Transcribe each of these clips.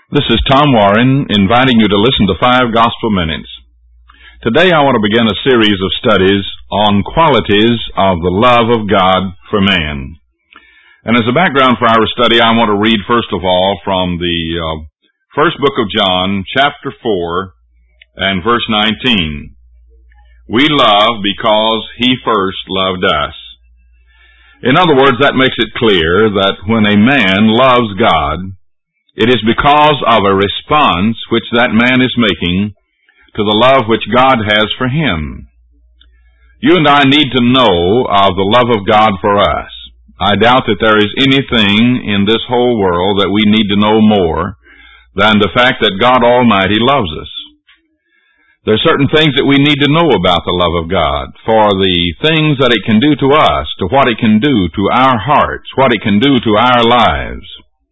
This is Tom Warren inviting you to listen to 5 Gospel Minutes. Today I want to begin a series of studies on qualities of the love of God for man. And as a background for our study, I want to read first of all from the first book of John, chapter 4 and verse 19. We love because He first loved us. In other words, that makes it clear that when a man loves God, it is because of a response which that man is making to the love which God has for him. You and I need to know of the love of God for us. I doubt that there is anything in this whole world that we need to know more than the fact that God Almighty loves us. There are certain things that we need to know about the love of God, for the things that it can do to us, to what it can do to our hearts, what it can do to our lives.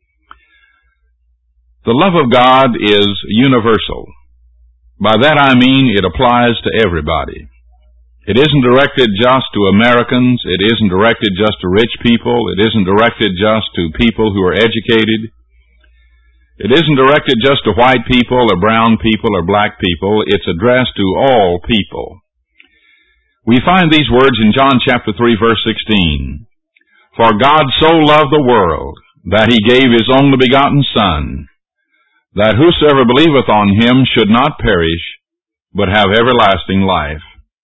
The love of God is universal. By that I mean it applies to everybody. It isn't directed just to Americans. It isn't directed just to rich people. It isn't directed just to people who are educated. It isn't directed just to white people or brown people or black people. It's addressed to all people. We find these words in John chapter 3 verse 16. For God so loved the world that He gave His only begotten Son, that whosoever believeth on Him should not perish, but have everlasting life.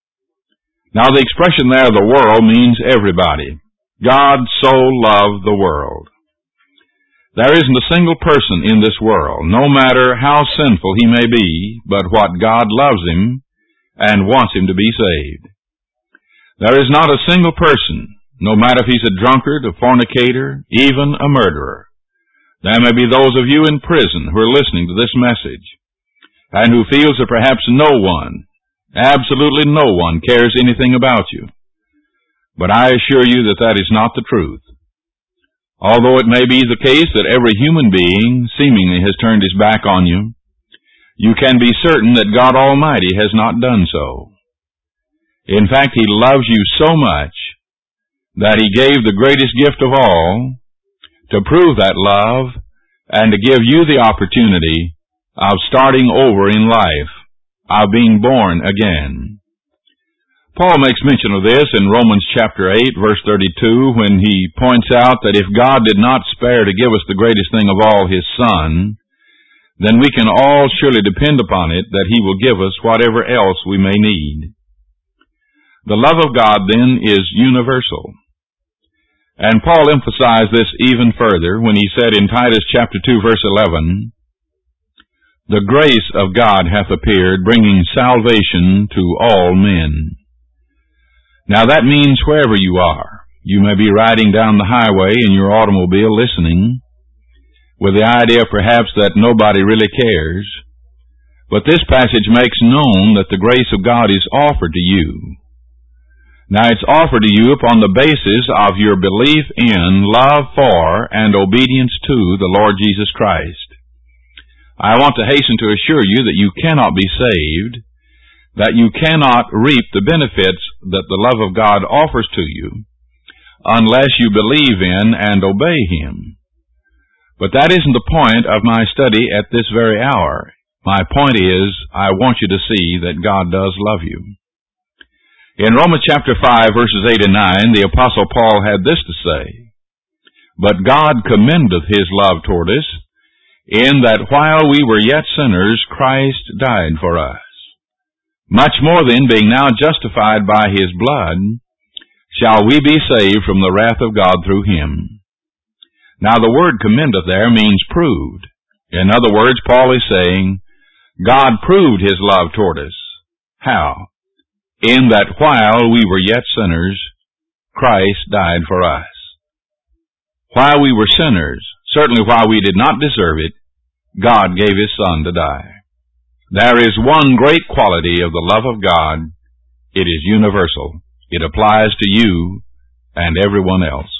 Now the expression there, the world, means everybody. God so loved the world. There isn't a single person in this world, no matter how sinful he may be, but what God loves him and wants him to be saved. There is not a single person, no matter if he's a drunkard, a fornicator, even a murderer. There may be those of you in prison who are listening to this message and who feels that perhaps no one, absolutely no one, cares anything about you. But I assure you that that is not the truth. Although it may be the case that every human being seemingly has turned his back on you, you can be certain that God Almighty has not done so. In fact, He loves you so much that He gave the greatest gift of all to prove that love and to give you the opportunity of starting over in life, of being born again. Paul makes mention of this in Romans chapter 8, verse 32, when he points out that if God did not spare to give us the greatest thing of all, His Son, then we can all surely depend upon it that He will give us whatever else we may need. The love of God, then, is universal. And Paul emphasized this even further when he said in Titus chapter 2, verse 11, the grace of God hath appeared, bringing salvation to all men. Now that means wherever you are. You may be riding down the highway in your automobile listening, with the idea perhaps that nobody really cares. But this passage makes known that the grace of God is offered to you. Now it's offered to you upon the basis of your belief in, love for, and obedience to the Lord Jesus Christ. I want to hasten to assure you that you cannot be saved, that you cannot reap the benefits that the love of God offers to you, unless you believe in and obey Him. But that isn't the point of my study at this very hour. My point is, I want you to see that God does love you. In Romans chapter 5, verses 8 and 9, the Apostle Paul had this to say, But God commendeth His love toward us, in that while we were yet sinners, Christ died for us. Much more then, being now justified by His blood, shall we be saved from the wrath of God through Him. Now the word commendeth there means proved. In other words, Paul is saying, God proved His love toward us. How? In that while we were yet sinners, Christ died for us. While we were sinners, certainly while we did not deserve it, God gave His Son to die. There is one great quality of the love of God. It is universal. It applies to you and everyone else.